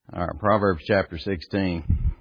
All right, Proverbs chapter 16.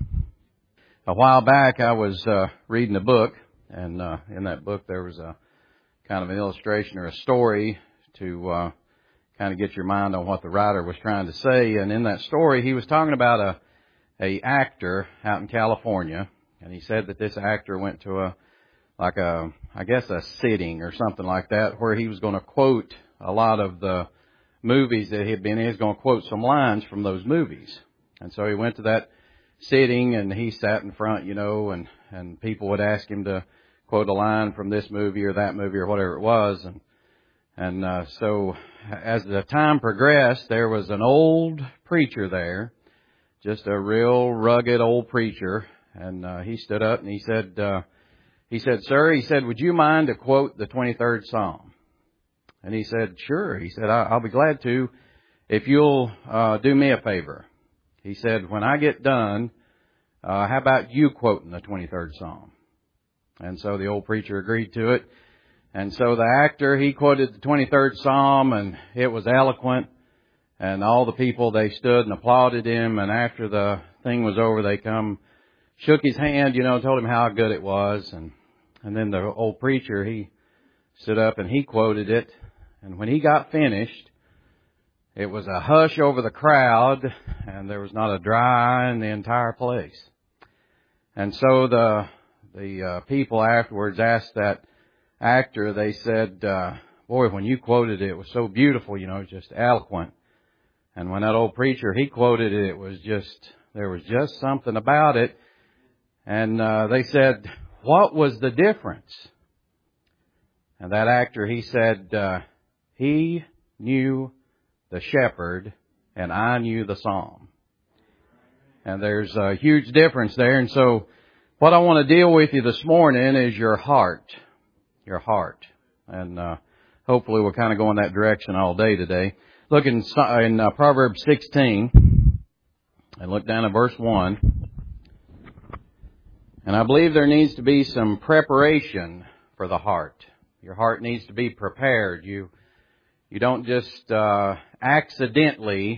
A while back I was reading a book, and in that book there was a kind of an illustration or a story to kind of get your mind on what the writer was trying to say. And in that story he was talking about a actor out in California, and he said that this actor went to a sitting or something like that, where he was going to quote a lot of the movies that he had been in. He was going to quote some lines from those movies. And so he went to that sitting, and he sat in front, and people would ask him to quote a line from this movie or that movie or whatever it was. And so as the time progressed, there was an old preacher there, just a real rugged old preacher. And he stood up and he said, "Sir," he said, "would you mind to quote the 23rd Psalm?" And he said, "Sure." He said, "I'll be glad to, if you'll do me a favor." He said, "When I get done, how about you quoting the 23rd Psalm?" And so the old preacher agreed to it. And so the actor, he quoted the 23rd Psalm, and it was eloquent. And all the people, they stood and applauded him. And after the thing was over, they shook his hand, told him how good it was. And then the old preacher, he stood up and he quoted it. And when he got finished, it was a hush over the crowd, and there was not a dry eye in the entire place. And so the people afterwards asked that actor, they said, "Boy, when you quoted it, it was so beautiful, just eloquent." And when that old preacher, he quoted it, there was just something about it. And they said, "What was the difference?" And that actor, he said, "He knew the shepherd, and I knew the psalm." And there's a huge difference there. And so what I want to deal with you this morning is your heart. Your heart. And hopefully we'll kind of go in that direction all day today. Look in Proverbs 16, and look down at verse 1. And I believe there needs to be some preparation for the heart. Your heart needs to be prepared. You don't just accidentally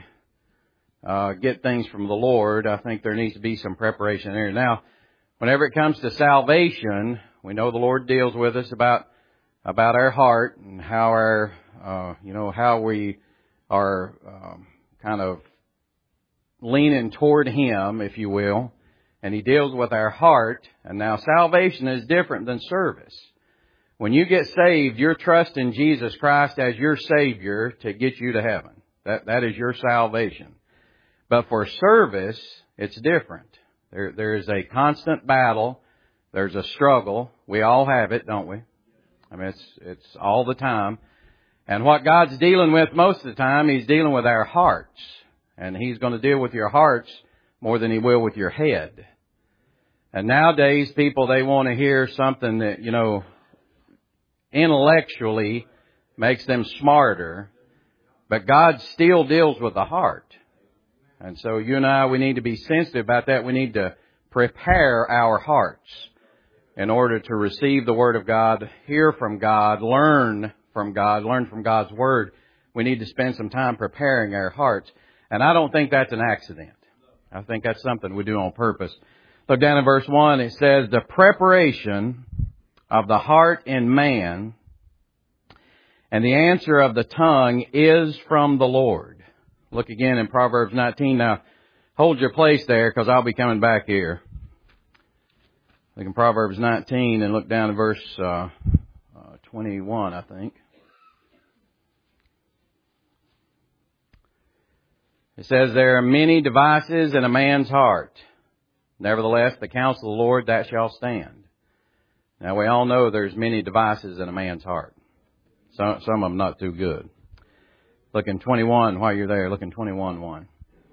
get things from the Lord. I think there needs to be some preparation there. Now, whenever it comes to salvation, we know the Lord deals with us about our heart and how how we are kind of leaning toward Him, if you will. And He deals with our heart. And now salvation is different than service. When you get saved, you're trusting Jesus Christ as your Savior to get you to heaven. That is your salvation. But for service, it's different. There is a constant battle. There's a struggle. We all have it, don't we? I mean, it's all the time. And what God's dealing with most of the time, He's dealing with our hearts. And He's going to deal with your hearts more than He will with your head. And nowadays, people, they want to hear something that, intellectually makes them smarter, but God still deals with the heart. And so you and I, we need to be sensitive about that. We need to prepare our hearts in order to receive the Word of God, hear from God, learn from God's Word. We need to spend some time preparing our hearts. And I don't think that's an accident. I think that's something we do on purpose. Look down in verse 1. It says, "The preparation of the heart in man, and the answer of the tongue is from the Lord." Look again in Proverbs 19. Now, hold your place there, because I'll be coming back here. Look in Proverbs 19 and look down to verse 21, I think. It says, "There are many devices in a man's heart. Nevertheless, the counsel of the Lord, that shall stand." Now, we all know there's many devices in a man's heart. Some of them not too good. Look in 21 while you're there. Look in 21:1.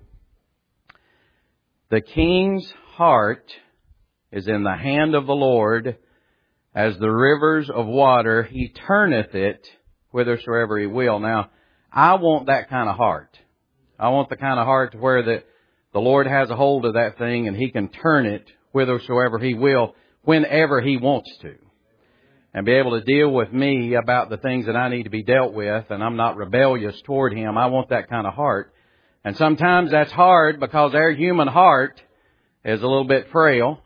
"The king's heart is in the hand of the Lord, as the rivers of water. He turneth it whithersoever He will." Now, I want that kind of heart. I want the kind of heart to where the Lord has a hold of that thing and He can turn it whithersoever He will, whenever He wants to. And be able to deal with me about the things that I need to be dealt with, and I'm not rebellious toward Him. I want that kind of heart. And sometimes that's hard because our human heart is a little bit frail.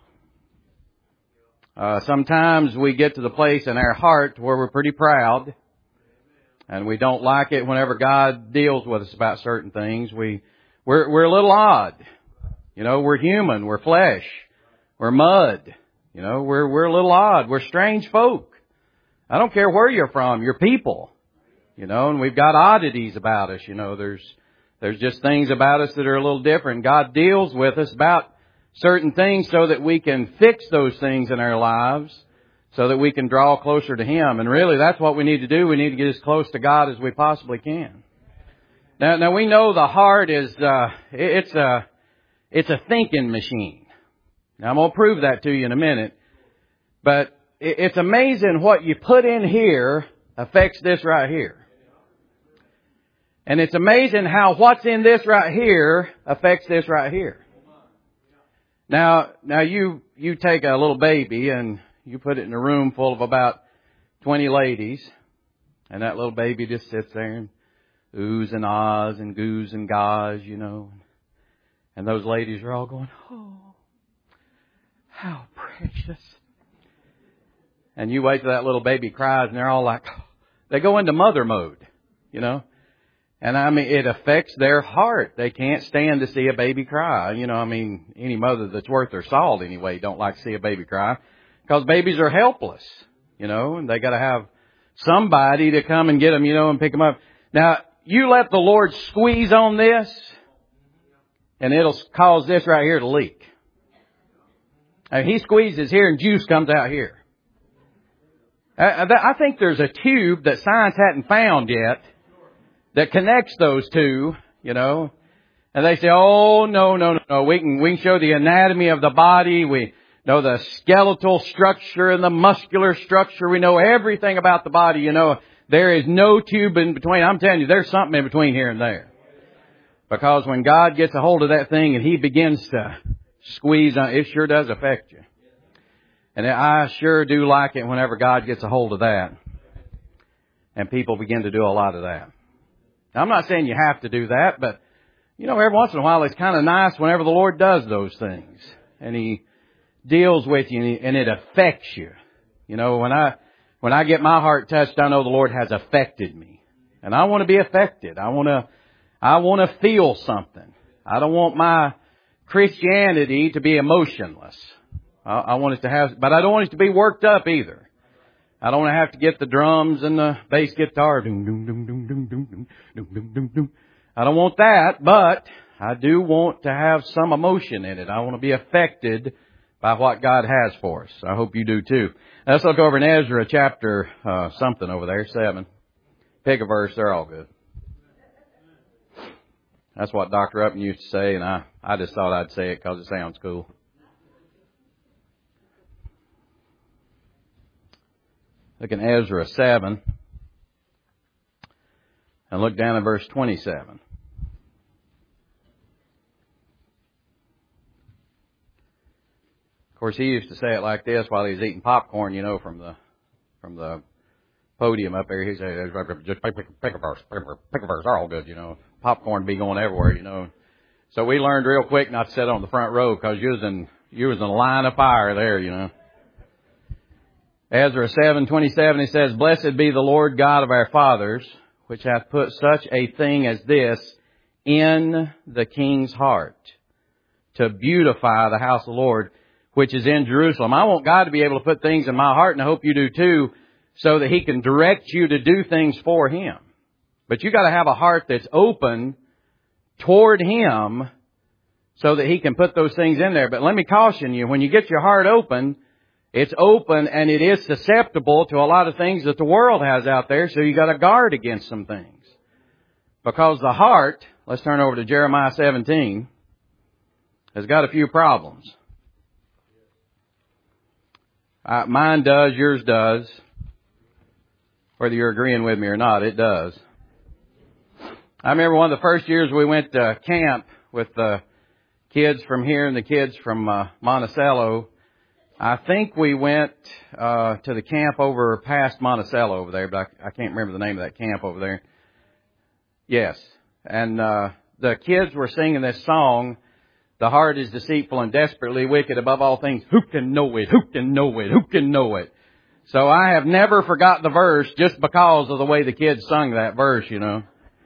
Sometimes we get to the place in our heart where we're pretty proud. And we don't like it whenever God deals with us about certain things. We're a little odd. You know, we're human. We're flesh. We're mud. You know, we're a little odd. We're strange folk. I don't care where you're from. You're people. You know, and we've got oddities about us. You know, there's just things about us that are a little different. God deals with us about certain things so that we can fix those things in our lives, so that we can draw closer to Him. And really, that's what we need to do. We need to get as close to God as we possibly can. Now we know the heart is it's a thinking machine. Now I'm going to prove that to you in a minute. But it's amazing what you put in here affects this right here. And it's amazing how what's in this right here affects this right here. Now you take a little baby and you put it in a room full of about 20 ladies, and that little baby just sits there and oohs and ahs and goos and gahs, you know. And those ladies are all going, oh, how precious. And you wait till that little baby cries, and they're all like, they go into mother mode, you know. And I mean, it affects their heart. They can't stand to see a baby cry. You know, I mean, any mother that's worth their salt anyway don't like to see a baby cry. Because babies are helpless, you know, and they got to have somebody to come and get them, you know, and pick them up. Now, you let the Lord squeeze on this, and it'll cause this right here to leak. And He squeezes here, and juice comes out here. I think there's a tube that science hadn't found yet that connects those two, you know. And they say, oh, no. We can show the anatomy of the body. We know the skeletal structure and the muscular structure. We know everything about the body, you know. There is no tube in between. I'm telling you, there's something in between here and there. Because when God gets a hold of that thing and He begins to squeeze on it, sure does affect you. And I sure do like it whenever God gets a hold of that. And people begin to do a lot of that. Now, I'm not saying you have to do that, but, you know, every once in a while it's kind of nice whenever the Lord does those things. And He deals with you and it affects you. You know, when I get my heart touched, I know the Lord has affected me. And I want to be affected. I want to feel something. I don't want my Christianity to be emotionless. I want it to have, but I don't want it to be worked up either. I don't want to have to get the drums and the bass guitar. Doom, doom, doom, doom, doom, doom, doom, doom, doom, doom, doom. I don't want that, but I do want to have some emotion in it. I want to be affected by what God has for us. I hope you do too. Now, let's look over in Ezra chapter something over there, 7. Pick a verse, they're all good. That's what Dr. Upton used to say, and I just thought I'd say it because it sounds cool. Look in Ezra 7 and look down at verse 27. Of course, he used to say it like this while he was eating popcorn, you know, from the podium up there. He said, just pick a verse, they're all good, you know. Popcorn be going everywhere, you know. So we learned real quick not to sit on the front row because you was in a line of fire there, you know. Ezra 7:27, it says, Blessed be the Lord God of our fathers, which hath put such a thing as this in the king's heart, to beautify the house of the Lord, which is in Jerusalem. I want God to be able to put things in my heart, and I hope you do too, so that He can direct you to do things for Him. But you got to have a heart that's open toward Him so that He can put those things in there. But let me caution you, when you get your heart open, it's open and it is susceptible to a lot of things that the world has out there, so you got to guard against some things. Because the heart, let's turn over to Jeremiah 17, has got a few problems. Mine does, yours does. Whether you're agreeing with me or not, it does. I remember one of the first years we went to camp with the kids from here and the kids from Monticello. I think we went to the camp over past Monticello over there, but I can't remember the name of that camp over there. Yes. And the kids were singing this song, "The heart is deceitful and desperately wicked above all things. Who can know it? Who can know it? Who can know it?" So I have never forgot the verse just because of the way the kids sung that verse, you know.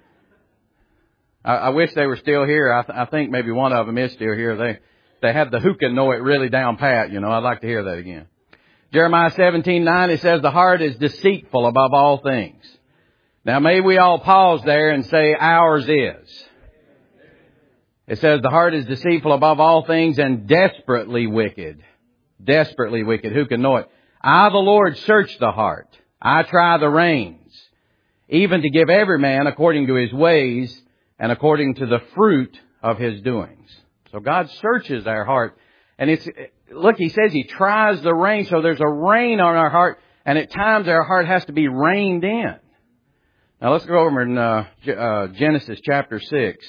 I wish they were still here. I think maybe one of them is still here. They have the "who can know it" really down pat, you know. I'd like to hear that again. Jeremiah 17:9, it says, "The heart is deceitful above all things." Now may we all pause there and say, ours is. It says, "The heart is deceitful above all things and desperately wicked." Desperately wicked. Who can know it? "I, the Lord, search the heart. I try the reins, even to give every man according to his ways and according to the fruit of his doings." So God searches our heart. And look, He says He tries the rein. So there's a rein on our heart. And at times our heart has to be reined in. Now let's go over in Genesis chapter 6.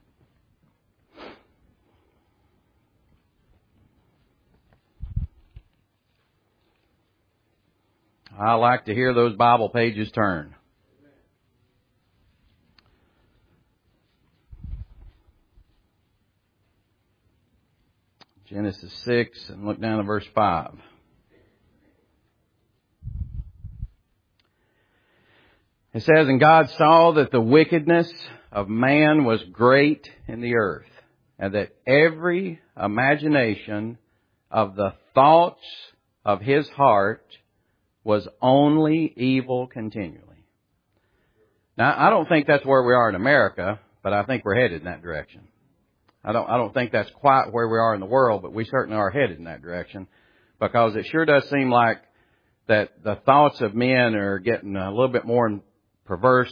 I like to hear those Bible pages turn. Genesis 6, and look down to verse 5. It says, "And God saw that the wickedness of man was great in the earth, and that every imagination of the thoughts of his heart was only evil continually." Now, I don't think that's where we are in America, but I think we're headed in that direction. I don't think that's quite where we are in the world, but we certainly are headed in that direction, because it sure does seem like that the thoughts of men are getting a little bit more perverse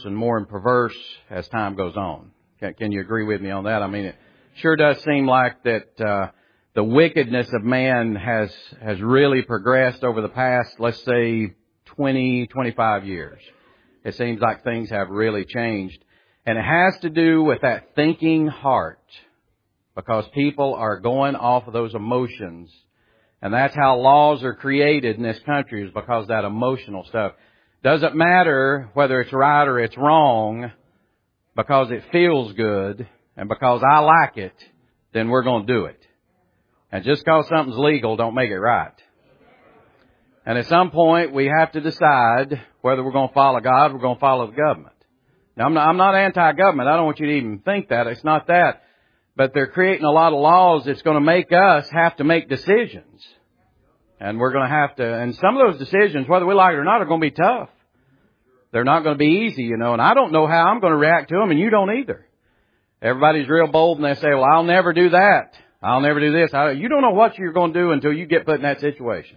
as time goes on. Can you agree with me on that? I mean, it sure does seem like that the wickedness of man has really progressed over the past, let's say, 20, 25 years. It seems like things have really changed. And it has to do with that thinking heart, because people are going off of those emotions. And that's how laws are created in this country, is because of that emotional stuff. Doesn't matter whether it's right or it's wrong, because it feels good and because I like it, then we're going to do it. And just because something's legal don't make it right. And at some point we have to decide whether we're going to follow God or we're going to follow the government. Now I'm not anti-government. I don't want you to even think that. It's not that. But they're creating a lot of laws that's going to make us have to make decisions. And we're going to have to, and some of those decisions, whether we like it or not, are going to be tough. They're not going to be easy, you know, and I don't know how I'm going to react to them, and you don't either. Everybody's real bold and they say, "Well, I'll never do that. I'll never do this." You don't know what you're going to do until you get put in that situation.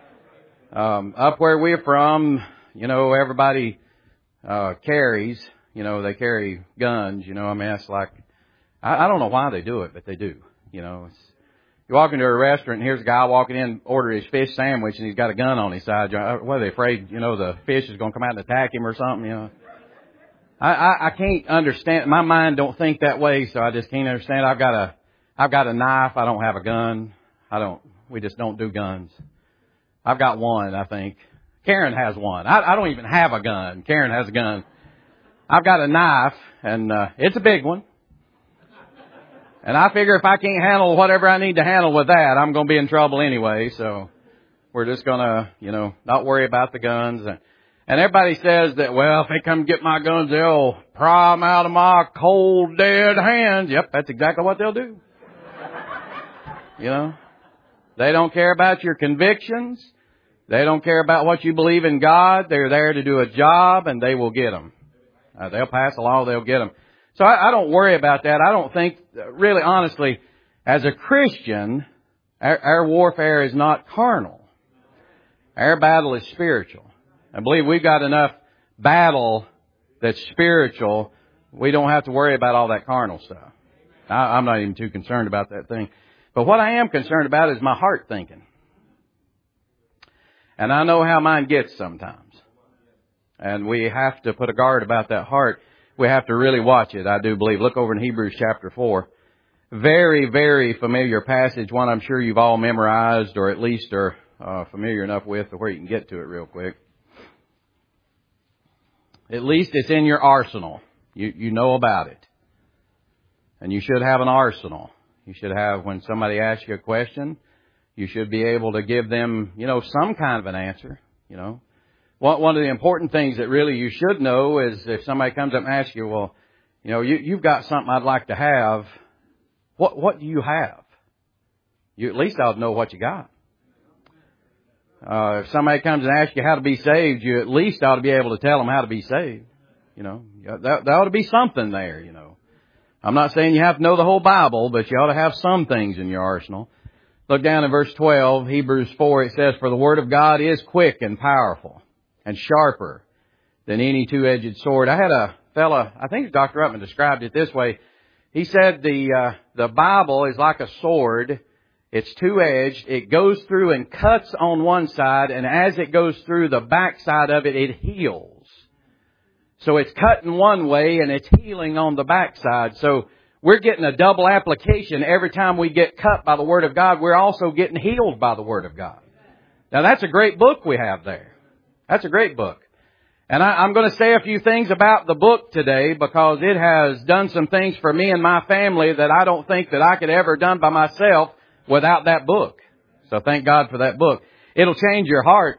Up where we're from, you know, everybody carries, you know, they carry guns, you know. I mean, that's like, I don't know why they do it, but they do, you know. You walk into a restaurant and here's a guy walking in, order his fish sandwich, and he's got a gun on his side. What, are they afraid, you know, the fish is going to come out and attack him or something, you know? I can't understand. My mind don't think that way, so I just can't understand. I've got a knife. I don't have a gun. We just don't do guns. I've got one, I think. Karen has one. I don't even have a gun. Karen has a gun. I've got a knife, and it's a big one. And I figure if I can't handle whatever I need to handle with that, I'm going to be in trouble anyway. So we're just going to, you know, not worry about the guns. And everybody says that, well, if they come get my guns, they'll pry them out of my cold, dead hands. Yep, that's exactly what they'll do. You know, they don't care about your convictions. They don't care about what you believe in God. They're there to do a job, and they will get them. They'll pass a law, they'll get them. So I don't worry about that. I don't think, really honestly, as a Christian, our warfare is not carnal. Our battle is spiritual. I believe we've got enough battle that's spiritual. We don't have to worry about all that carnal stuff. I'm not even too concerned about that thing. But what I am concerned about is my heart thinking. And I know how mine gets sometimes. And we have to put a guard about that heart. We have to really watch it, I do believe. Look over in Hebrews chapter 4. Very, very familiar passage, one I'm sure you've all memorized or at least are familiar enough with to where you can get to it real quick. At least it's in your arsenal. You know about it. And you should have an arsenal. You should have, when somebody asks you a question, you should be able to give them, some kind of an answer, One of the important things that really you should know is if somebody comes up and asks you, well, you've got something I'd like to have. What do you have? You at least ought to know what you got. If somebody comes and asks you how to be saved, you at least ought to be able to tell them how to be saved. There ought to be something there, I'm not saying you have to know the whole Bible, but you ought to have some things in your arsenal. Look down in verse 12, Hebrews 4, it says, "For the word of God is quick and powerful and sharper than any two-edged sword." I had a fella, I think Dr. Ruttman described it this way. He said the Bible is like a sword. It's two-edged. It goes through and cuts on one side, and as it goes through the back side of it, it heals. So it's cutting one way and it's healing on the back side. So we're getting a double application every time we get cut by the Word of God. We're also getting healed by the Word of God. Now that's a great book we have there. That's a great book. And I'm going to say a few things about the book today because it has done some things for me and my family that I don't think that I could ever done by myself without that book. So thank God for that book. It'll change your heart.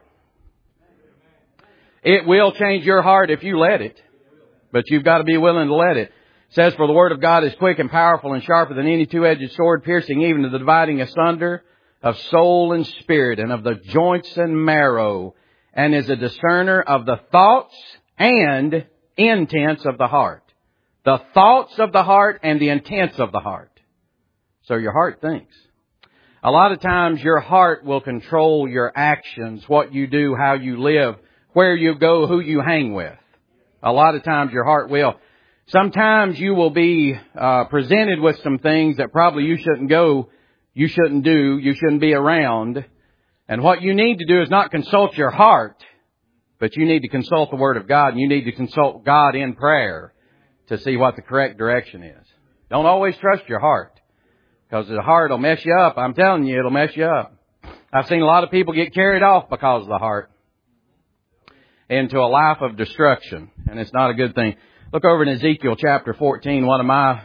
It will change your heart if you let it. But you've got to be willing to let it. It says, "For the word of God is quick and powerful and sharper than any two-edged sword, piercing even to the dividing asunder of soul and spirit and of the joints and marrow, and is a discerner of the thoughts and intents of the heart." The thoughts of the heart and the intents of the heart. So your heart thinks. A lot of times your heart will control your actions, what you do, how you live, where you go, who you hang with. A lot of times your heart will. Sometimes you will be presented with some things that probably you shouldn't go, you shouldn't do, you shouldn't be around. And what you need to do is not consult your heart, but you need to consult the Word of God, and you need to consult God in prayer to see what the correct direction is. Don't always trust your heart, because the heart will mess you up. I'm telling you, it'll mess you up. I've seen a lot of people get carried off because of the heart into a life of destruction, and it's not a good thing. Look over in Ezekiel chapter 14, one of my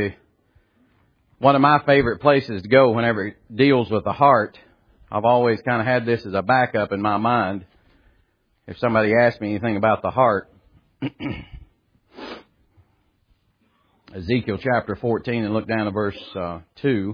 favorite places to go whenever it deals with the heart. I've always kind of had this as a backup in my mind. If somebody asks me anything about the heart, Ezekiel chapter 14, and look down to verse 2.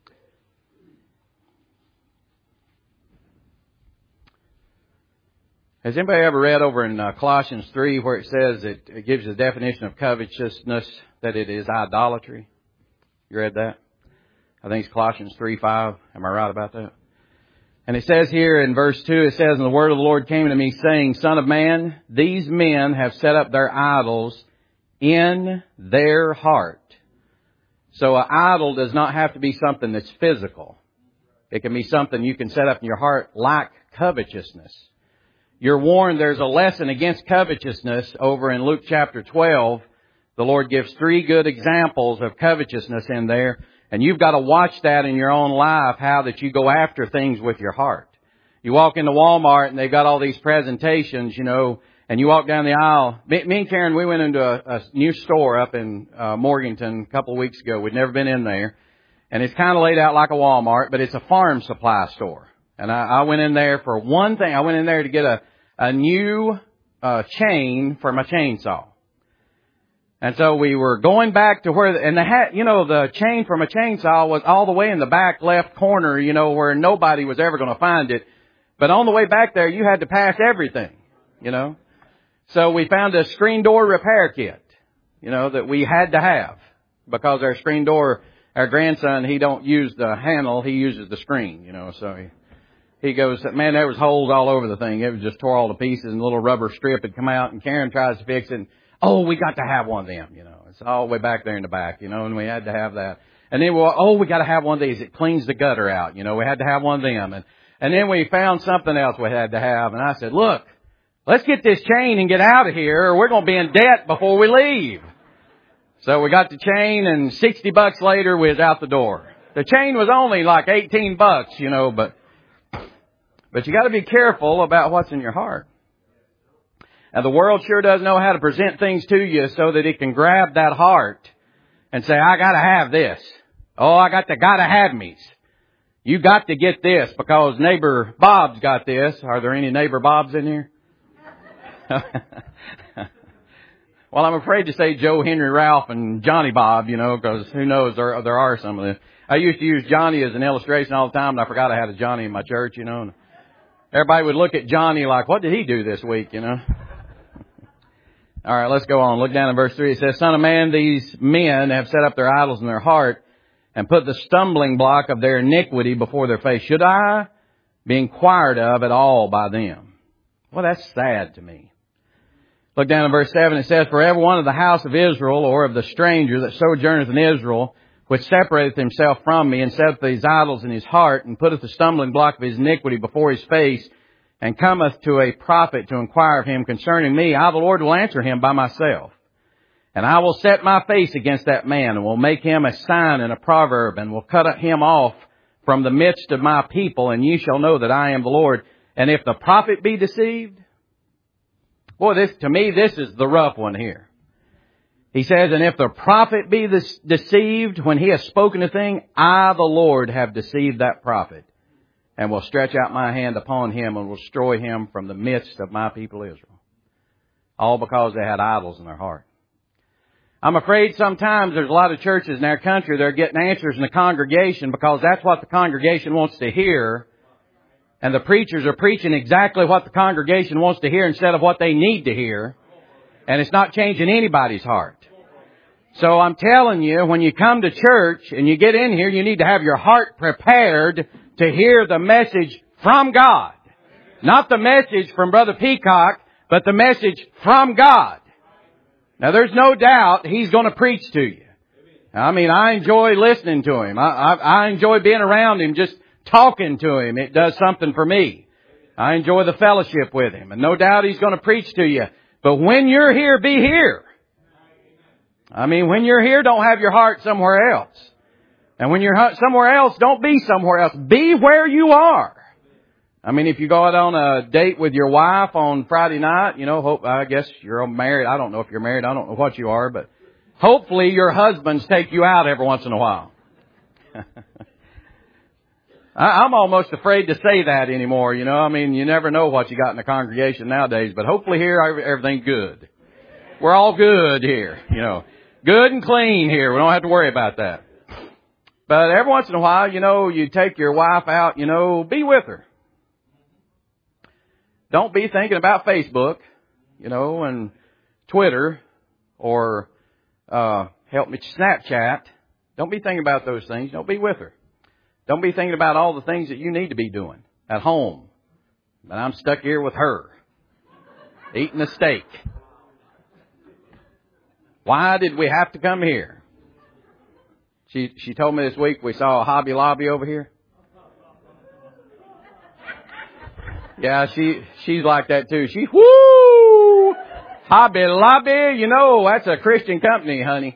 Has anybody ever read over in Colossians 3 where it says it gives the definition of covetousness, that it is idolatry? You read that? I think it's Colossians 3:5. Am I right about that? And it says here in verse 2, it says, "And the word of the Lord came to me, saying, Son of man, these men have set up their idols in their heart." So an idol does not have to be something that's physical. It can be something you can set up in your heart, like covetousness. You're warned there's a lesson against covetousness over in Luke chapter 12. The Lord gives 3 good examples of covetousness in there. And you've got to watch that in your own life, how that you go after things with your heart. You walk into Walmart and they've got all these presentations, and you walk down the aisle. Me and Karen, we went into a new store up in Morganton a couple of weeks ago. We'd never been in there. And it's kind of laid out like a Walmart, but it's a farm supply store. And I went in there for one thing. I went in there to get a new chain for my chainsaw. And so we were going back to where, and the chain from a chainsaw was all the way in the back left corner, where nobody was ever going to find it. But on the way back there, you had to pass everything, So we found a screen door repair kit, that we had to have, because our screen door, our grandson, he don't use the handle, he uses the screen, so he goes, man, there was holes all over the thing. It was just tore all to pieces, and a little rubber strip had come out, and Karen tries to fix it. And, oh, we got to have one of them, It's all the way back there in the back, and we had to have that. And then, we got to have one of these. It cleans the gutter out, we had to have one of them. And then we found something else we had to have. And I said, look, let's get this chain and get out of here, or we're going to be in debt before we leave. So we got the chain, and $60 later, we was out the door. The chain was only like $18, but you got to be careful about what's in your heart. And the world sure does know how to present things to you so that it can grab that heart and say, I gotta have this. Oh, I got the gotta have me's. You got to get this because neighbor Bob's got this. Are there any neighbor Bobs in here? Well, I'm afraid to say Joe, Henry, Ralph, and Johnny Bob, because who knows, there are some of them. I used to use Johnny as an illustration all the time, and I forgot I had a Johnny in my church, and everybody would look at Johnny like, what did he do this week, All right, let's go on. Look down in verse 3. It says, Son of man, these men have set up their idols in their heart and put the stumbling block of their iniquity before their face. Should I be inquired of at all by them? Well, that's sad to me. Look down in verse 7. It says, For every one of the house of Israel, or of the stranger that sojourneth in Israel, which separateth himself from me, and setteth these idols in his heart, and putteth the stumbling block of his iniquity before his face, and cometh to a prophet to inquire of him concerning me, I, the Lord, will answer him by myself. And I will set my face against that man, and will make him a sign and a proverb, and will cut him off from the midst of my people, and ye shall know that I am the Lord. And if the prophet be deceived, boy, to me, this is the rough one here. He says, and if the prophet be deceived when he has spoken a thing, I, the Lord, have deceived that prophet, and will stretch out my hand upon him, and will destroy him from the midst of my people Israel. All because they had idols in their heart. I'm afraid sometimes there's a lot of churches in our country that are getting answers in the congregation because that's what the congregation wants to hear. And the preachers are preaching exactly what the congregation wants to hear instead of what they need to hear. And it's not changing anybody's heart. So I'm telling you, when you come to church and you get in here, you need to have your heart prepared to hear the message from God. Not the message from Brother Peacock, but the message from God. Now, there's no doubt He's going to preach to you. I mean, I enjoy listening to Him. I enjoy being around Him, just talking to Him. It does something for me. I enjoy the fellowship with Him. And no doubt He's going to preach to you. But when you're here, be here. I mean, when you're here, don't have your heart somewhere else. And when you're somewhere else, don't be somewhere else. Be where you are. I mean, if you go out on a date with your wife on Friday night, I guess you're married. I don't know if you're married. I don't know what you are, but hopefully your husbands take you out every once in a while. I'm almost afraid to say that anymore, I mean, you never know what you got in the congregation nowadays, but hopefully here everything's good. We're all good here, Good and clean here. We don't have to worry about that. But every once in a while, you take your wife out, be with her. Don't be thinking about Facebook, and Twitter or, help me, Snapchat. Don't be thinking about those things. Don't be with her. Don't be thinking about all the things that you need to be doing at home. But I'm stuck here with her, eating a steak. Why did we have to come here? She told me this week we saw a Hobby Lobby over here. Yeah, she's like that too. Whoo! Hobby Lobby, that's a Christian company, honey.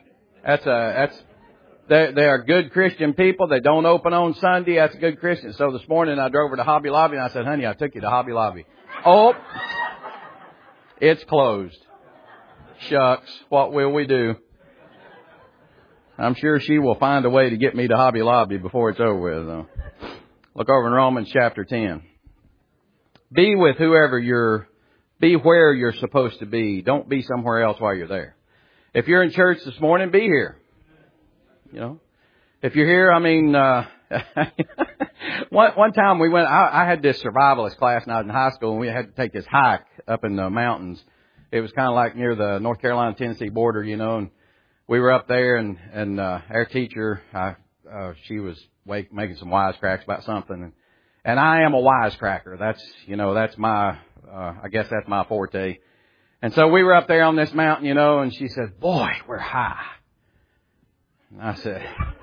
They are good Christian people. They don't open on Sunday. That's a good Christian. So this morning I drove her to Hobby Lobby and I said, honey, I took you to Hobby Lobby. Oh, it's closed. Shucks, what will we do? I'm sure she will find a way to get me to Hobby Lobby before it's over with, though. Look over in Romans chapter 10. Be with be where you're supposed to be. Don't be somewhere else while you're there. If you're in church this morning, be here. If you're here, I mean, one time we went, I had this survivalist class when I was in high school, and we had to take this hike up in the mountains. It was kind of like near the North Carolina-Tennessee border, and we were up there, and our teacher, she was making some wisecracks about something, and I am a wisecracker. That's my, I guess that's my forte. And so we were up there on this mountain, and she said, boy, we're high. And I said,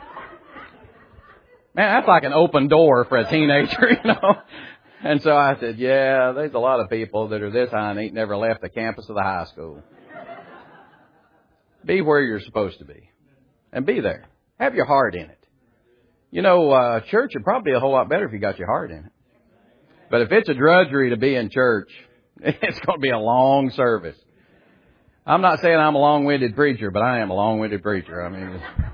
man, that's like an open door for a teenager, And so I said, yeah, there's a lot of people that are this high and ain't never left the campus of the high school. Be where you're supposed to be. And be there. Have your heart in it. Church would probably be a whole lot better if you got your heart in it. But if it's a drudgery to be in church, it's going to be a long service. I'm not saying I'm a long-winded preacher, but I am a long-winded preacher. I mean,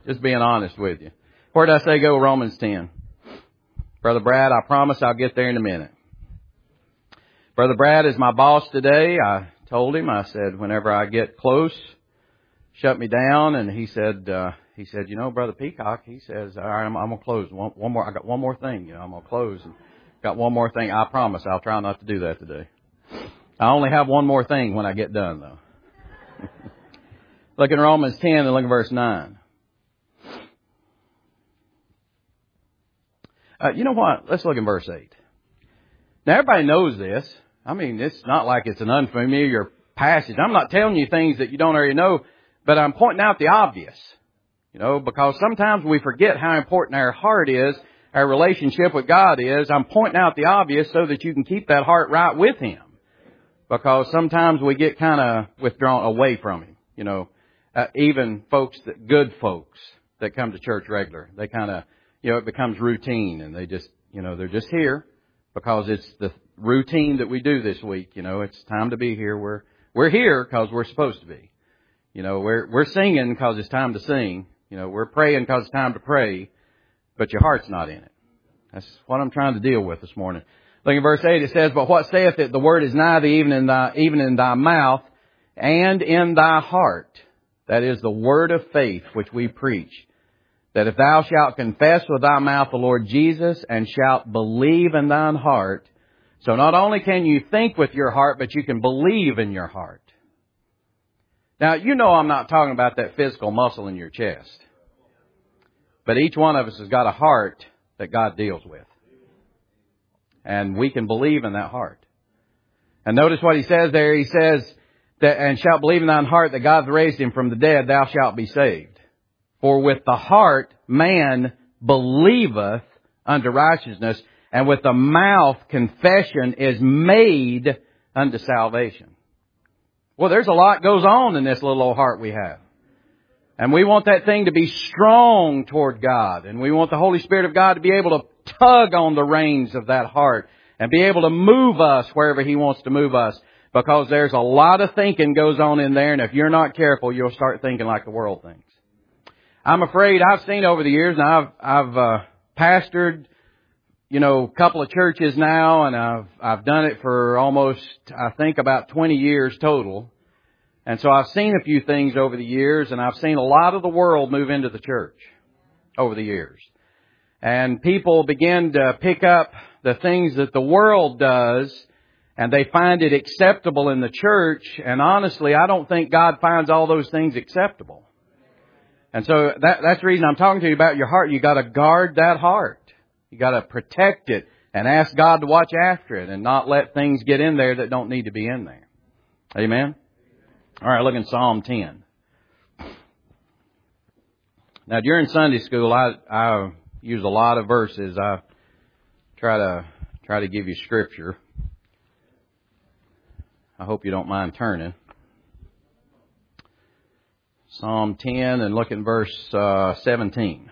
Just being honest with you. Where did I say go? Romans 10. Brother Brad, I promise I'll get there in a minute. Brother Brad is my boss today. I told him, I said, whenever I get close, shut me down. And he said, you know, Brother Peacock, he says, all right, I'm going to close. One more, I got one more thing, you know, I'm going to close. And got one more thing. I promise I'll try not to do that today. I only have one more thing when I get done, though. Look in Romans 10 and look at verse 9. You know what? Let's look in verse 8. Now, everybody knows this. I mean, it's not like it's an unfamiliar passage. I'm not telling you things that you don't already know, but I'm pointing out the obvious. You know, because sometimes we forget how important our heart is, our relationship with God is. I'm pointing out the obvious so that you can keep that heart right with Him. Because sometimes we get kind of withdrawn away from Him. You know, even good folks that come to church regular, they kind of, you know, it becomes routine and they just, you know, they're just here because it's the routine that we do this week. You know, it's time to be here. We're here because we're supposed to be. You know, we're singing because it's time to sing. You know, we're praying because it's time to pray, but your heart's not in it. That's what I'm trying to deal with this morning. Look at verse 8. It says, "But what saith it? The word is nigh thee, even in thy mouth and in thy heart. That is the word of faith which we preach. That if thou shalt confess with thy mouth the Lord Jesus and shalt believe in thine heart." So not only can you think with your heart, but you can believe in your heart. Now, you know I'm not talking about that physical muscle in your chest. But each one of us has got a heart that God deals with. And we can believe in that heart. And notice what he says there. He says, that, "And shalt believe in thine heart that God hath raised him from the dead, thou shalt be saved. For with the heart man believeth unto righteousness, and with the mouth confession is made unto salvation." Well, there's a lot goes on in this little old heart we have. And we want that thing to be strong toward God. And we want the Holy Spirit of God to be able to tug on the reins of that heart and be able to move us wherever He wants to move us. Because there's a lot of thinking goes on in there. And if you're not careful, you'll start thinking like the world thinks. I'm afraid I've seen over the years, and I've pastored, you know, a couple of churches now, and I've done it for almost, I think, about 20 years total. And so I've seen a few things over the years, and I've seen a lot of the world move into the church over the years. And people begin to pick up the things that the world does, and they find it acceptable in the church. And honestly, I don't think God finds all those things acceptable. And so that's the reason I'm talking to you about your heart. You got to guard that heart. You got to protect it and ask God to watch after it and not let things get in there that don't need to be in there. Amen? All right, look in Psalm 10. Now, during Sunday school, I use a lot of verses. I try to give you scripture. I hope you don't mind turning. Psalm 10 and look at verse 17.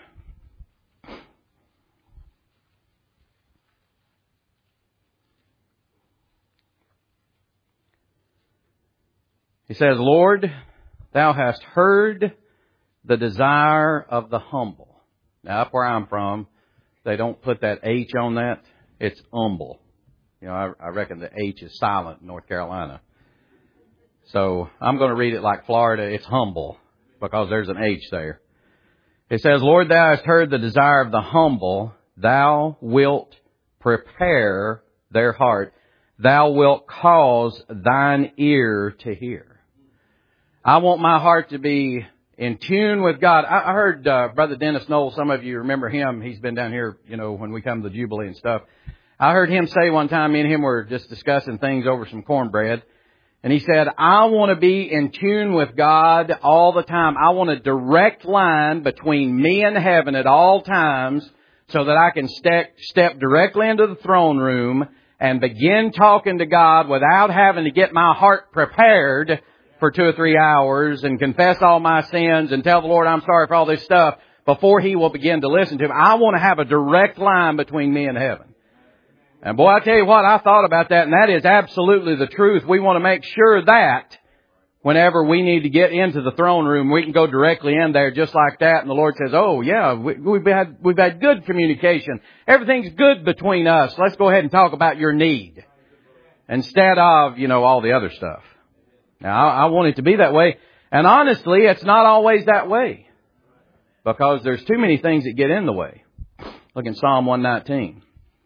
He says, "Lord, thou hast heard the desire of the humble." Now, up where I'm from, they don't put that H on that. It's humble. You know, I reckon the H is silent in North Carolina. So I'm going to read it like Florida. It's humble because there's an H there. It says, "Lord, thou hast heard the desire of the humble. Thou wilt prepare their heart. Thou wilt cause thine ear to hear." I want my heart to be in tune with God. I heard Brother Dennis Knoll, some of you remember him. He's been down here, you know, when we come to the Jubilee and stuff. I heard him say one time, me and him were just discussing things over some cornbread. And he said, "I want to be in tune with God all the time. I want a direct line between me and heaven at all times so that I can step directly into the throne room and begin talking to God without having to get my heart prepared for 2 or 3 hours and confess all my sins and tell the Lord I'm sorry for all this stuff before He will begin to listen to me. I want to have a direct line between me and heaven." And boy, I tell you what, I thought about that, and that is absolutely the truth. We want to make sure that whenever we need to get into the throne room, we can go directly in there just like that. And the Lord says, oh yeah, we've had good communication. Everything's good between us. Let's go ahead and talk about your need. Instead of, all the other stuff. Now, I want it to be that way. And honestly, it's not always that way. Because there's too many things that get in the way. Look in Psalm 119.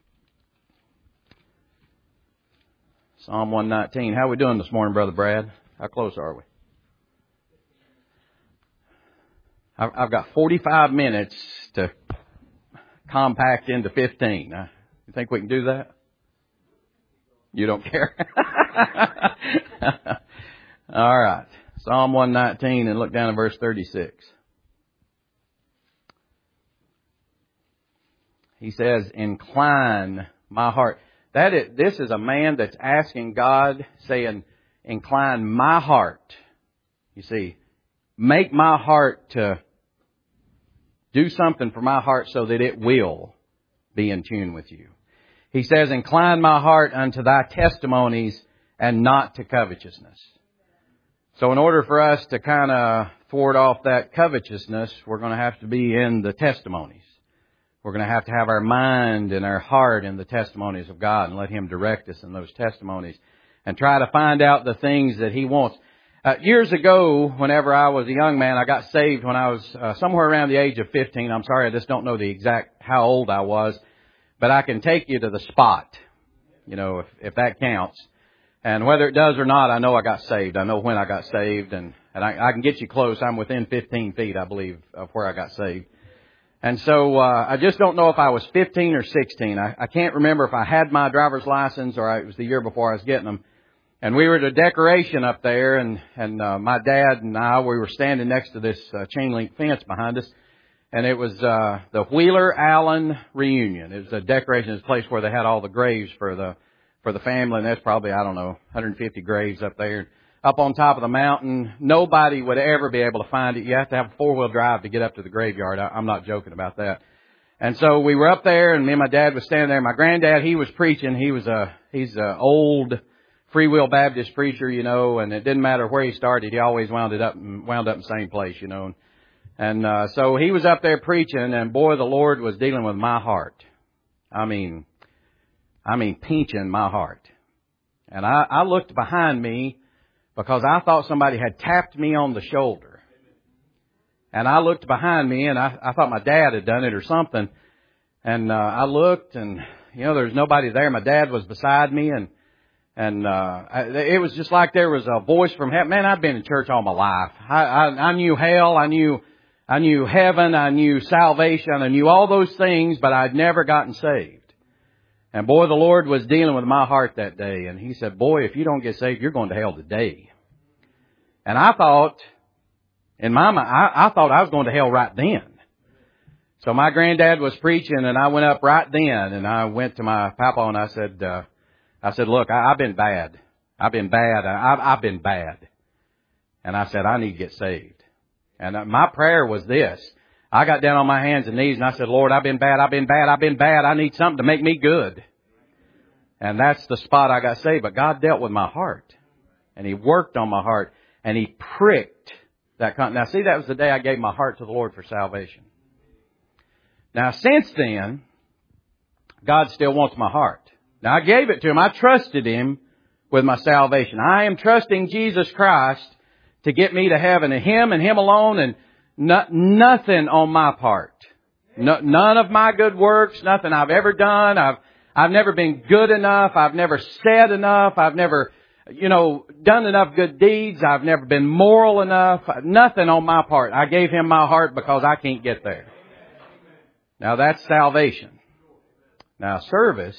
Psalm 119. How are we doing this morning, Brother Brad? How close are we? I've got 45 minutes to compact into 15. You think we can do that? You don't care? All right. Psalm 119 and look down at verse 36. He says, incline my heart. This is a man that's asking God, saying, incline my heart. You see, make my heart to do something for my heart so that it will be in tune with you. He says, incline my heart unto thy testimonies and not to covetousness. So in order for us to kind of thwart off that covetousness, we're going to have to be in the testimonies. We're going to have our mind and our heart in the testimonies of God and let Him direct us in those testimonies and try to find out the things that He wants. Years ago, whenever I was a young man, I got saved when I was somewhere around the age of 15. I'm sorry, I just don't know the exact how old I was, but I can take you to the spot, if that counts. And whether it does or not, I know I got saved. I know when I got saved, and I can get you close. I'm within 15 feet, I believe, of where I got saved. And so I just don't know if I was 15 or 16. I can't remember if I had my driver's license or it was the year before I was getting them. And we were at a decoration up there, and my dad and I, we were standing next to this chain link fence behind us. And it was the Wheeler Allen reunion. It was a decoration. It was a place where they had all the graves for the family, and there's probably, 150 graves up there. Up on top of the mountain, nobody would ever be able to find it. You have to have a 4-wheel drive to get up to the graveyard. I'm not joking about that. And so we were up there, and me and my dad was standing there. My granddad, he was preaching. He's a old Free Will Baptist preacher, and it didn't matter where he started. He always wound up in the same place, And so he was up there preaching, and boy, the Lord was dealing with my heart. I mean, pinching my heart. And I looked behind me because I thought somebody had tapped me on the shoulder. And I looked behind me, and I thought my dad had done it or something. And I looked, and there was nobody there. My dad was beside me, and it was just like there was a voice from heaven. Man, I've been in church all my life. I knew hell, I knew heaven, I knew salvation, I knew all those things, but I'd never gotten saved. And boy, the Lord was dealing with my heart that day. And He said, boy, if you don't get saved, you're going to hell today. And I thought, in my mind, I thought I was going to hell right then. So my granddad was preaching, and I went up right then, and I went to my papa, and I said, look, I've been bad. I've been bad. And I said, I need to get saved. And my prayer was this. I got down on my hands and knees and I said, Lord, I've been bad. I need something to make me good. And that's the spot I got saved. But God dealt with my heart. And He worked on my heart. And He pricked that. Now see, that was the day I gave my heart to the Lord for salvation. Now since then, God still wants my heart. Now I gave it to Him. I trusted Him with my salvation. I am trusting Jesus Christ to get me to heaven, and Him alone, and nothing on my part. None of my good works, nothing I've ever done. I've never been good enough. I've never said enough. I've never, done enough good deeds. I've never been moral enough. Nothing on my part. I gave Him my heart because I can't get there. Now that's salvation. Now service,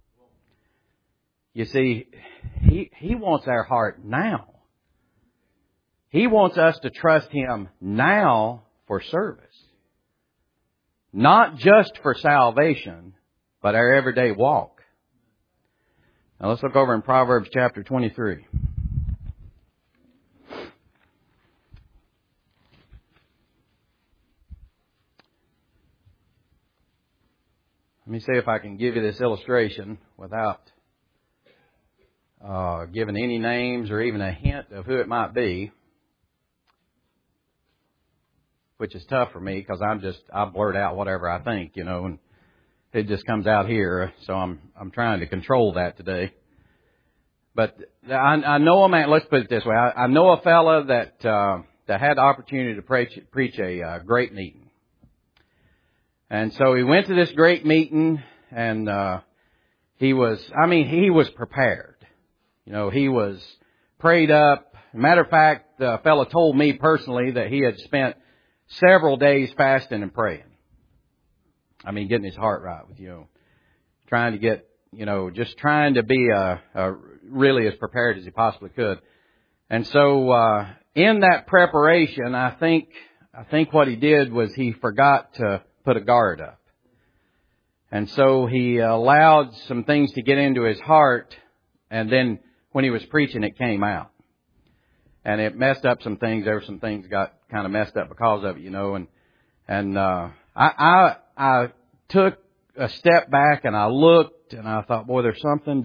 you see, He wants our heart now. He wants us to trust Him now for service. Not just for salvation, but our everyday walk. Now let's look over in Proverbs chapter 23. Let me see if I can give you this illustration without given any names or even a hint of who it might be, which is tough for me because I blurt out whatever I think, and it just comes out here. So I'm trying to control that today. But I know a man. Let's put it this way: I know a fella that had the opportunity to preach a great meeting, and so he went to this great meeting, and he was prepared. He was prayed up. Matter of fact, the fella told me personally that he had spent several days fasting and praying. Getting his heart right with trying to get, just trying to be really as prepared as he possibly could. And so in that preparation, I think what he did was he forgot to put a guard up. And so he allowed some things to get into his heart, and then when he was preaching, it came out. And it messed up some things. There were some things got kind of messed up because of it, and I took a step back and I looked and I thought, boy, there's something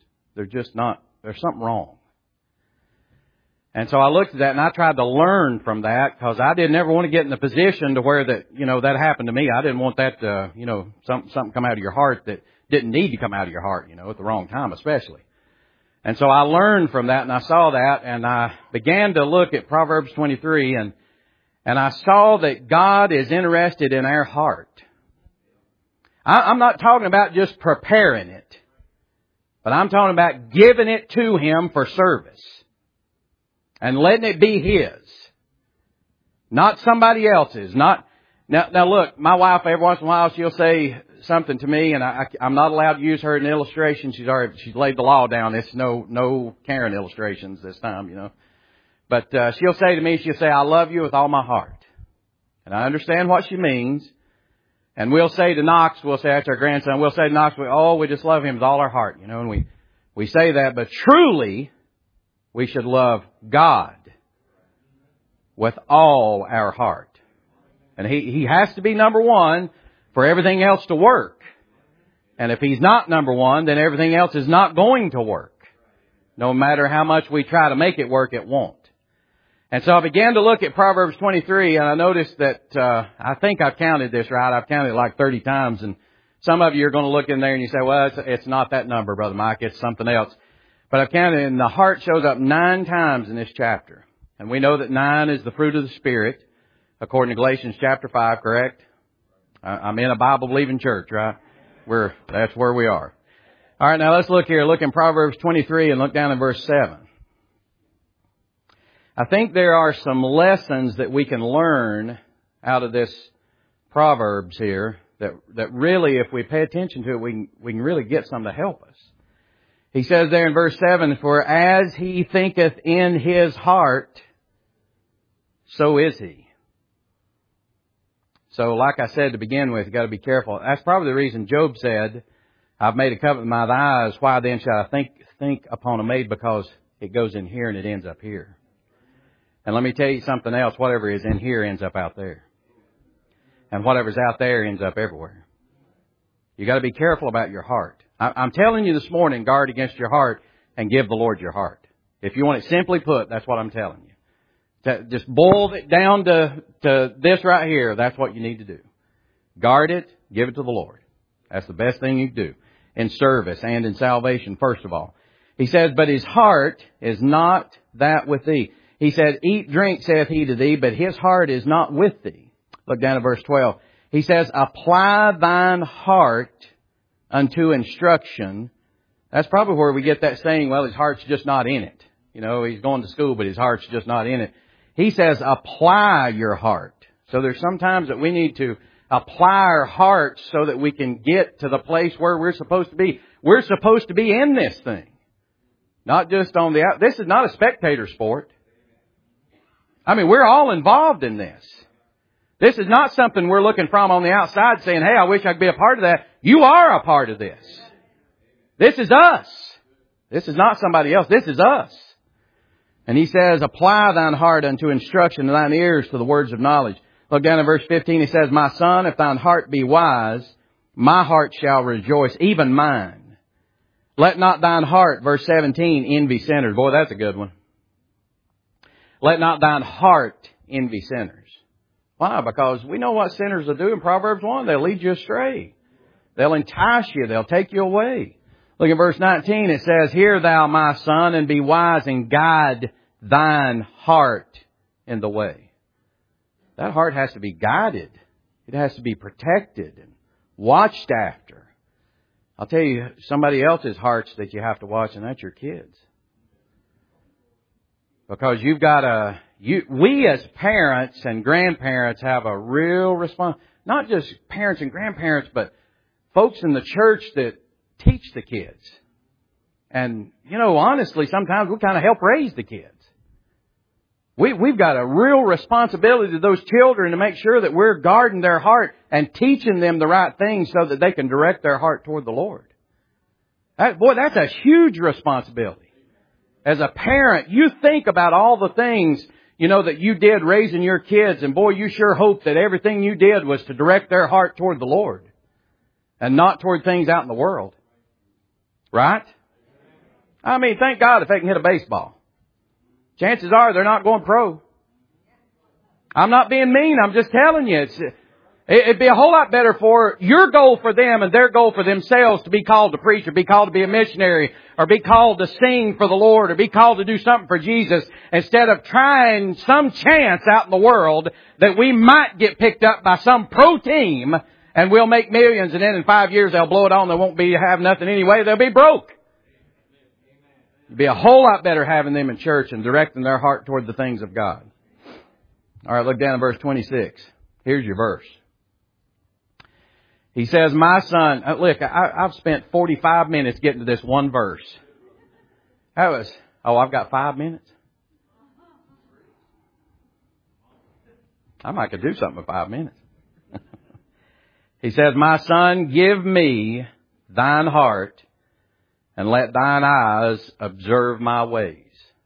wrong. And so I looked at that and I tried to learn from that because I didn't ever want to get in the position to where that happened to me. I didn't want that to, something come out of your heart that didn't need to come out of your heart, at the wrong time especially. And so I learned from that and I saw that and I began to look at Proverbs 23 and I saw that God is interested in our heart. I'm not talking about just preparing it, but I'm talking about giving it to Him for service and letting it be His, not somebody else's. Now look, my wife every once in a while she'll say something to me, and I'm not allowed to use her in illustration. She's laid the law down. It's no Karen illustrations this time, But she'll say to me, I love you with all my heart. And I understand what she means. And we'll say to Knox, that's our grandson, we'll say to Knox, we just love him with all our heart, and we say that, but truly, we should love God with all our heart. And He has to be number one for everything else to work. And if He's not number one, then everything else is not going to work. No matter how much we try to make it work, it won't. And so I began to look at Proverbs 23, and I noticed that I think I've counted this right. I've counted it like 30 times, and some of you are going to look in there and you say, well, it's not that number, Brother Mike. It's something else. But I've counted, and the heart shows up 9 times in this chapter. And we know that 9 is the fruit of the Spirit, according to Galatians chapter 5, correct? I'm in a Bible-believing church, right? That's where we are. All right, now let's look here. Look in Proverbs 23 and look down in verse 7. I think there are some lessons that we can learn out of this Proverbs here that really, if we pay attention to it, we can really get some to help us. He says there in verse 7, for as he thinketh in his heart, so is he. So like I said to begin with, you've got to be careful. That's probably the reason Job said, I've made a covenant with my eyes. Why then shall I think upon a maid? Because it goes in here and it ends up here. And let me tell you something else. Whatever is in here ends up out there. And whatever's out there ends up everywhere. You got to be careful about your heart. I'm telling you this morning, guard against your heart and give the Lord your heart. If you want it simply put, that's what I'm telling you. Just boil it down to this right here. That's what you need to do. Guard it, give it to the Lord. That's the best thing you can do in service and in salvation, first of all. He says, but his heart is not that with thee. He said, eat, drink, saith he to thee, but his heart is not with thee. Look down at verse 12. He says, apply thine heart unto instruction. That's probably where we get that saying, well, his heart's just not in it. He's going to school, but his heart's just not in it. He says, apply your heart. So there's sometimes that we need to apply our hearts so that we can get to the place where we're supposed to be. We're supposed to be in this thing. Not just on the out. This is not a spectator sport. We're all involved in this. This is not something we're looking from on the outside saying, hey, I wish I could be a part of that. You are a part of this. This is us. This is not somebody else. This is us. And he says, apply thine heart unto instruction and thine ears to the words of knowledge. Look down in verse 15. He says, my son, if thine heart be wise, my heart shall rejoice, even mine. Let not thine heart, verse 17, envy sinners. Boy, that's a good one. Let not thine heart envy sinners. Why? Because we know what sinners will do in Proverbs 1. They'll lead you astray. They'll entice you. They'll take you away. Look at verse 19. It says, Hear thou, my son, and be wise, and guide thine heart in the way. That heart has to be guided. It has to be protected and watched after. I'll tell you somebody else's hearts that you have to watch, and that's your kids. Because we as parents and grandparents have a real not just parents and grandparents, but folks in the church that teach the kids. And, honestly, sometimes we kind of help raise the kids. We've got a real responsibility to those children to make sure that we're guarding their heart and teaching them the right things so that they can direct their heart toward the Lord. That's a huge responsibility. As a parent, you think about all the things, that you did raising your kids, and boy, you sure hope that everything you did was to direct their heart toward the Lord and not toward things out in the world. Right? I mean, thank God if they can hit a baseball. Chances are they're not going pro. I'm not being mean. I'm just telling you. It'd be a whole lot better for your goal for them and their goal for themselves to be called to preach, or be called to be a missionary, or be called to sing for the Lord, or be called to do something for Jesus, instead of trying some chance out in the world that we might get picked up by some pro team and we'll make millions, and then in 5 years they'll blow it on. They won't have nothing anyway. They'll be broke. It'd be a whole lot better having them in church and directing their heart toward the things of God. All right, look down at verse 26. Here's your verse. He says, my son, look, I've spent 45 minutes getting to this one verse. I've got 5 minutes? I might could do something in 5 minutes. He says, my son, give me thine heart, and let thine eyes observe my ways.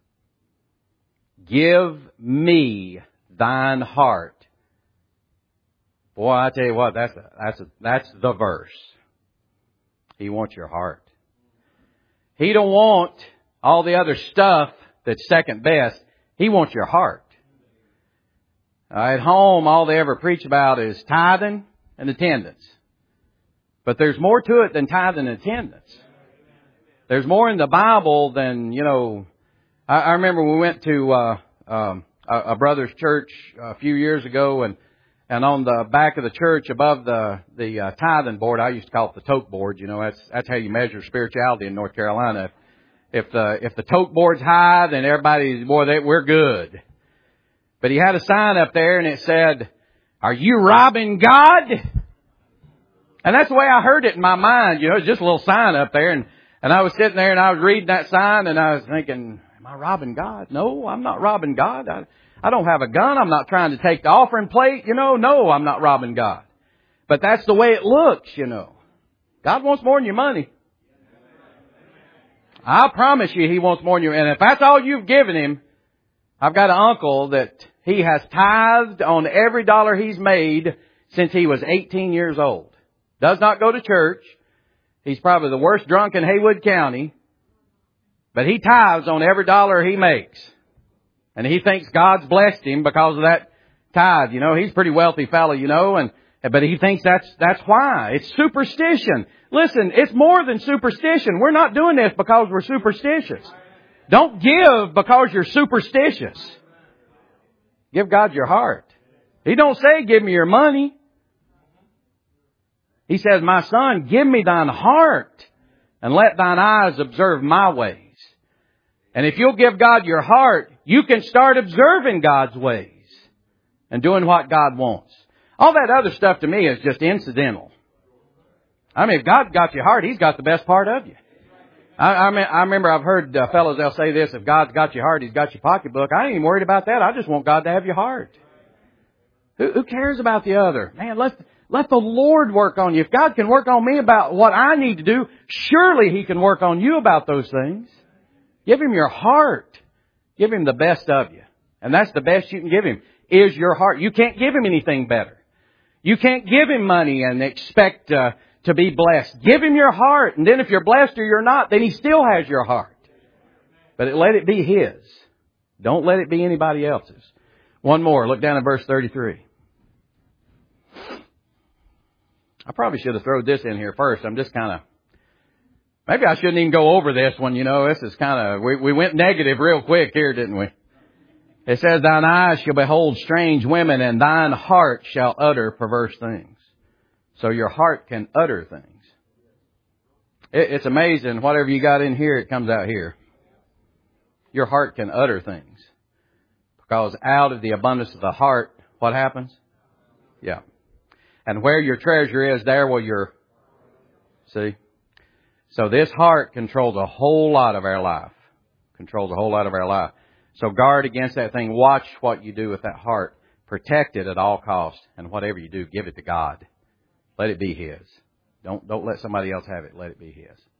Give me thine heart. Boy, I tell you what, that's the verse. He wants your heart. He don't want all the other stuff that's second best. He wants your heart. At home, all they ever preach about is tithing and attendance. But there's more to it than tithing and attendance. There's more in the Bible than, I remember we went to a brother's church a few years ago, and on the back of the church above the tithing board, I used to call it the tote board. That's how you measure spirituality in North Carolina. If the tote board's high, then we're good. But he had a sign up there, and it said, "Are you robbing God?" And that's the way I heard it in my mind. It's just a little sign up there, and I was sitting there and I was reading that sign, and I was thinking, am I robbing God? No, I'm not robbing God. I don't have a gun. I'm not trying to take the offering plate. No, I'm not robbing God. But that's the way it looks, God wants more than your money. I promise you He wants more than your money. And if that's all you've given Him, I've got an uncle that he has tithed on every dollar he's made since he was 18 years old. Does not go to church. He's probably the worst drunk in Haywood County. But he tithes on every dollar he makes. And he thinks God's blessed him because of that tithe. He's a pretty wealthy fellow, but he thinks that's why. It's superstition. Listen, it's more than superstition. We're not doing this because we're superstitious. Don't give because you're superstitious. Give God your heart. He don't say, give me your money. He says, my son, give me thine heart, and let thine eyes observe my ways. And if you'll give God your heart, you can start observing God's ways and doing what God wants. All that other stuff to me is just incidental. I mean, if God's got your heart, He's got the best part of you. I remember I've heard fellows, they'll say this, if God's got your heart, He's got your pocketbook. I ain't even worried about that. I just want God to have your heart. Who cares about the other? Man, let the Lord work on you. If God can work on me about what I need to do, surely He can work on you about those things. Give Him your heart. Give Him the best of you. And that's the best you can give Him, is your heart. You can't give Him anything better. You can't give Him money and expect to to be blessed. Give Him your heart. And then if you're blessed or you're not, then He still has your heart. But let it be His. Don't let it be anybody else's. One more. Look down at verse 33. I probably should have thrown this in here first. I'm just kind of... Maybe I shouldn't even go over this one, This is kind of... We went negative real quick here, didn't we? It says, thine eyes shall behold strange women, and thine heart shall utter perverse things. So your heart can utter things. It's amazing. Whatever you got in here, it comes out here. Your heart can utter things. Because out of the abundance of the heart, what happens? Yeah. And where your treasure is, there will your... See? So this heart controls a whole lot of our life. Controls a whole lot of our life. So guard against that thing. Watch what you do with that heart. Protect it at all costs. And whatever you do, give it to God. Let it be His. Don't let somebody else have it. Let it be His.